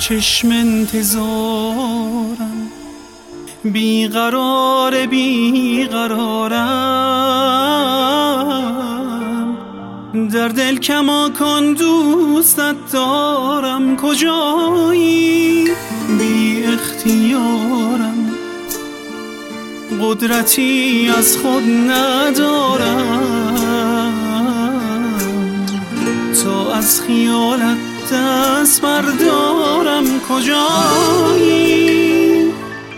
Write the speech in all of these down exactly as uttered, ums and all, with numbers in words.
چشم انتظارم، بیقرار بیقرارم، در دل کماکان دوستت دارم. کجایی؟ بی اختیارم، قدرتی از خود ندارم تا از خیالت دست بردارم. کجایی؟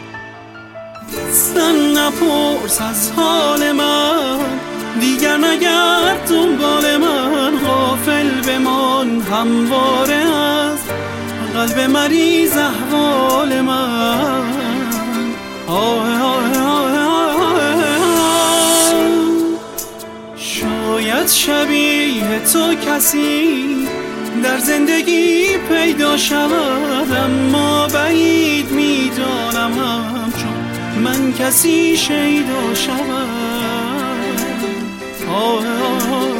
زن نپرس از حال من، دیگر نگرد دنبال من. غافل بمان همواره از قلب مریض احوال من. آه آه آه آه. شاید شبیه تو کسی در زندگی پیدا شود، اما بعید میدانم همچون من کسی شیدا شود. آه آه آه.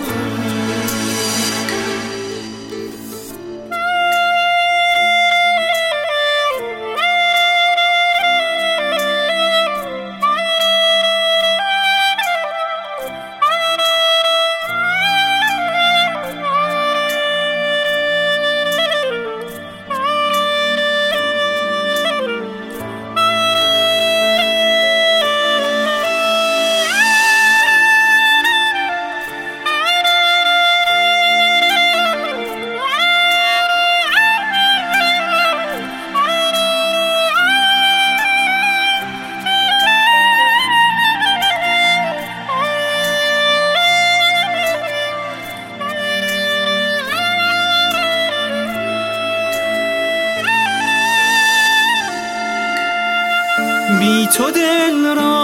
بی تو دل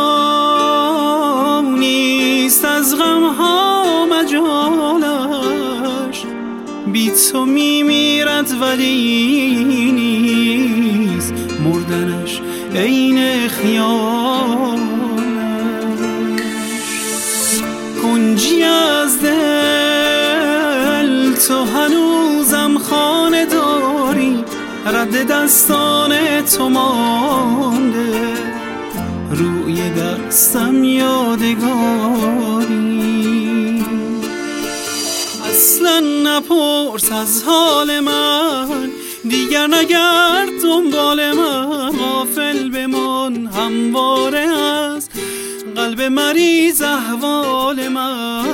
را نیست از غم ها مجالش، بی تو میمیرد ولی نیست مردنش عین خیالش. کنجی از دل تو هنوزم خانه داری، رد دستان تو مانده روی دستم یادگاری. اصلا نپرس از حال من، دیگر نگرد دنبال من. غافل بمان همواره از قلب مریض احوال من.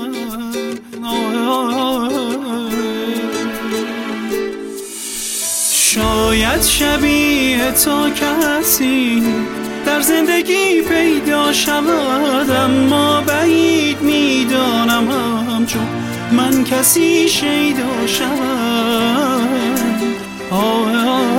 شاید شبیه تو کسی در زندگی پیدا شود، اما بعید میدانم همچون من کسی شیدا شود. آه آه